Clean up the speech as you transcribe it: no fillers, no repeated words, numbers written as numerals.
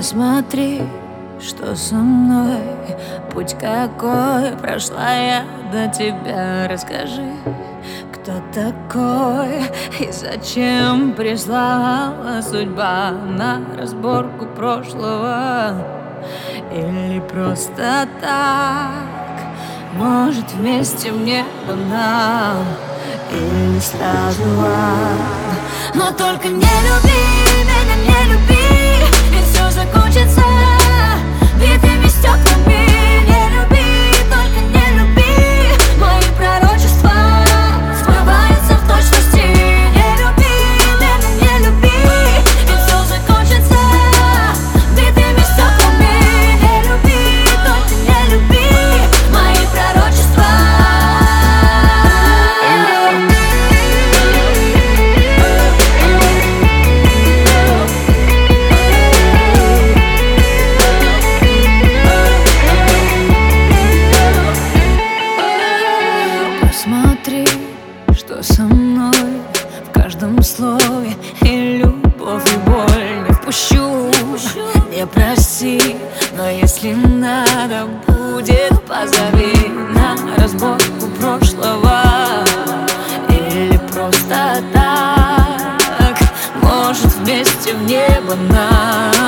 Посмотри, что со мной, путь какой прошла я до тебя. Расскажи, кто такой и зачем прислала судьба на разборку прошлого. Или просто так, может, вместе в небо нам, или сразу в ад. Но только не люби меня, не люби, и все закончится битыми стеклами. Не люби, только не люби, мои пророчества сбываются в точности. Не люби меня, не люби, и все закончится битыми стеклами. Не люби, только не люби, мои пророчества. Посмотри, что со мной в каждом слове, и любовь, и боль не впущу, не проси. Но если надо будет, позови на разборку прошлого. Или просто так, может, вместе в небо нам,